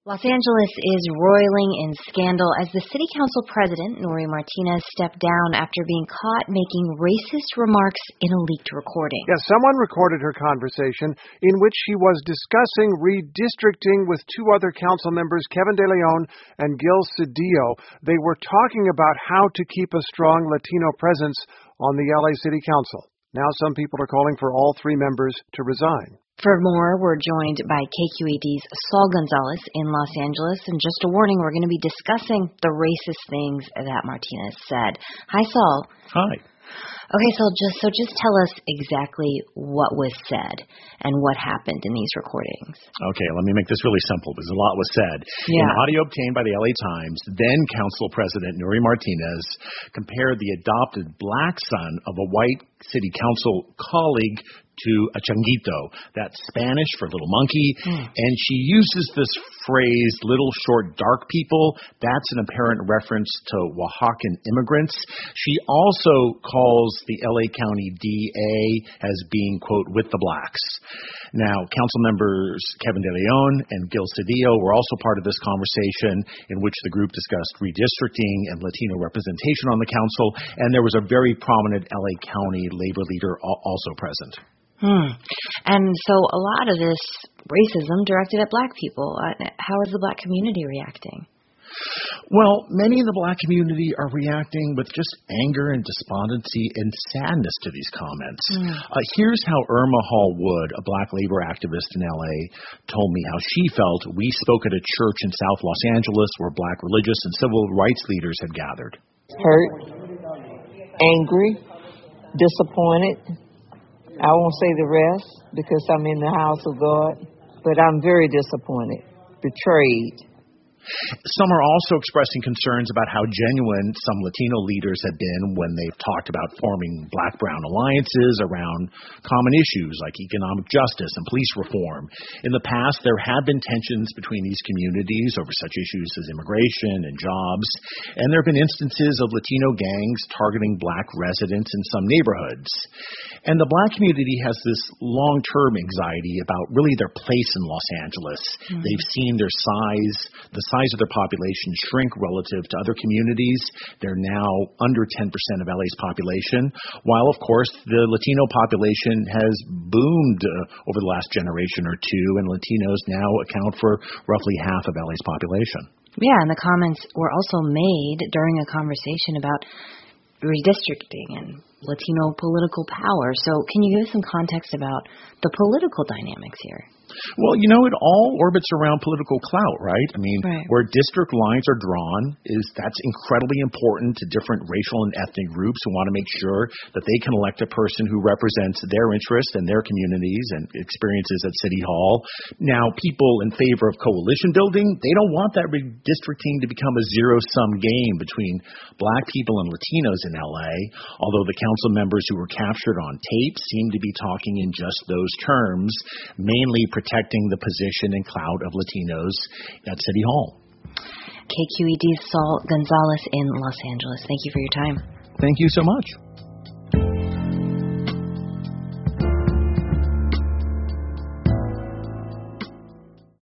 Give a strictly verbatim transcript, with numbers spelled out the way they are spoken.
Los Angeles is roiling in scandal as the city council president, Nury Martinez, stepped down after being caught making racist remarks in a leaked recording. Yes, someone recorded her conversation in which she was discussing redistricting with two other council members, Kevin De Leon and Gil Cedillo. They were talking about how to keep a strong Latino presence on the L A City Council. Now some people are calling for all three members to resign. For more, we're joined by K Q E D's Saul Gonzalez in Los Angeles. And just a warning, we're going to be discussing the racist things that Martinez said. Hi, Saul. Hi. Okay, so just so just tell us exactly what was said and what happened in these recordings. Okay, let me make this really simple because a lot was said. Yeah. In audio obtained by the L A Times, then Council President Nury Martinez compared the adopted black son of a white city council colleague to a changuito. That's Spanish for little monkey. Mm. And she uses this phrase, little short dark people. That's an apparent reference to Oaxacan immigrants. She also calls the L A County D A as being, quote, with the blacks. Now, council members Kevin De Leon and Gil Cedillo were also part of this conversation in which the group discussed redistricting and Latino representation on the council. And there was a very prominent L A County labor leader also present. Hmm. And so a lot of this racism directed at black people. How is the black community reacting? Well, many in the black community are reacting with just anger and despondency and sadness to these comments. Mm. Uh, here's how Irma Hall Wood, a black labor activist in L A, told me how she felt. We spoke at a church in South Los Angeles where black religious and civil rights leaders had gathered. Hurt, angry, disappointed. I won't say the rest because I'm in the house of God, but I'm very disappointed, betrayed. Some are also expressing concerns about how genuine some Latino leaders have been when they've talked about forming black-brown alliances around common issues like economic justice and police reform. In the past, there have been tensions between these communities over such issues as immigration and jobs, and there have been instances of Latino gangs targeting black residents in some neighborhoods. And the black community has this long-term anxiety about really their place in Los Angeles. Mm-hmm. They've seen their size, the size of their population shrink relative to other communities. They're now under ten percent of L A's population, while, of course, the Latino population has boomed uh, over the last generation or two, and Latinos now account for roughly half of L A's population. Yeah, and the comments were also made during a conversation about redistricting and Latino political power. So can you give us some context about the political dynamics here? Well, you know, it all orbits around political clout, right? I mean, right. Where district lines are drawn, is that's incredibly important to different racial and ethnic groups who want to make sure that they can elect a person who represents their interests and their communities and experiences at City Hall. Now, people in favor of coalition building, they don't want that redistricting to become a zero-sum game between black people and Latinos in L A, although the council members who were captured on tape seem to be talking in just those terms, mainly protecting the position and clout of Latinos at City Hall. K Q E D's Saul Gonzalez in Los Angeles. Thank you for your time. Thank you so much.